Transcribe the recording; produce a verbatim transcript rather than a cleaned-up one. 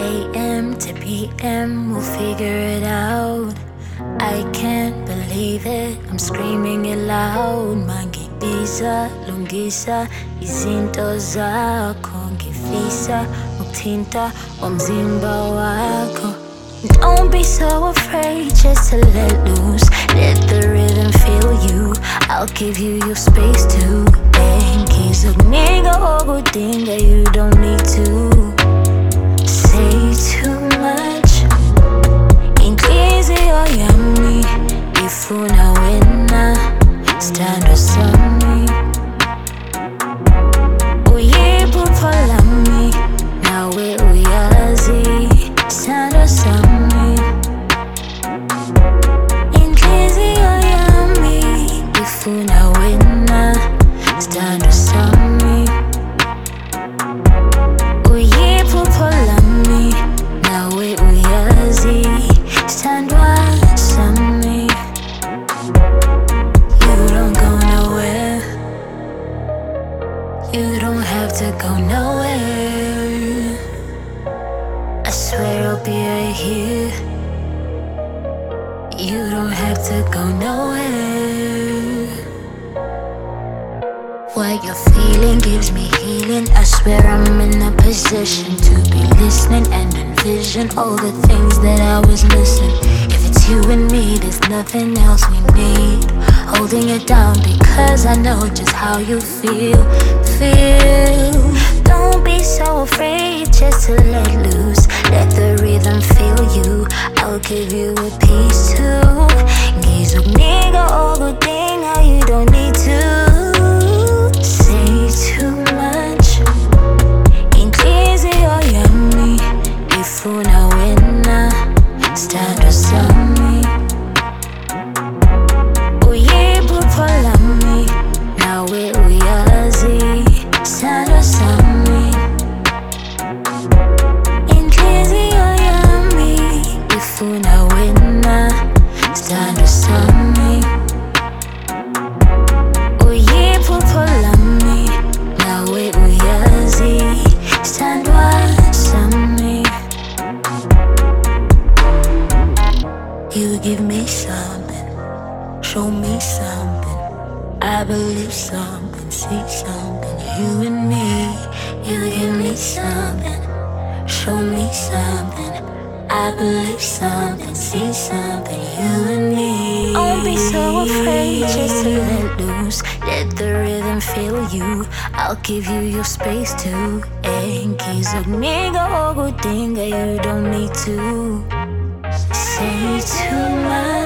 A M to P M, we'll figure it out. I can't believe it, I'm screaming it loud. Mangibiza, lungisa, izinto zakho. Ngifisa, ukuthinta umzimba wakho. Don't be so afraid, just to let loose. Let the rhythm feel you, I'll give you your space too. Ngizoknika okudinga, you don't need to say too much. Inhliziyo yami ifuna wena, stand sami. Uyiphupho lami nawe uyazi, stand sami. Inhliziyo yami ifuna wena, stand sami. Uyiphupho lami nawe uyazi, stand sami. You don't go nowhere, you don't have to go nowhere. I swear I'll be right here. You don't have to go nowhere. What you're feeling gives me healing. I swear I'm in a position to be listening and envision all the things that I was missing. If it's you and me, there's nothing else we need. Holding it down because I know just how you feel, feel. Don't be so afraid, just to let loose. Let the rhythm feel you, I'll give you a piece too. Ngizoknika okudinga, you don't need to say too much. Inhliziyo yami ifuna wena, stand sami. Uyiphupho lami nawe uyazi, stand sami. Inhliziyo yami ifuna wena, stand sami. Uyiphupho lami nawe uyazi, stand sami. You give me something, show me something. I believe something, see something. You and me, you give me something, show me something. I believe something, see something. You and me. Don't be so afraid, just to let loose. Let the rhythm feel you, I'll give you your space too. Ngizoknika okudinga, you don't need to say too much.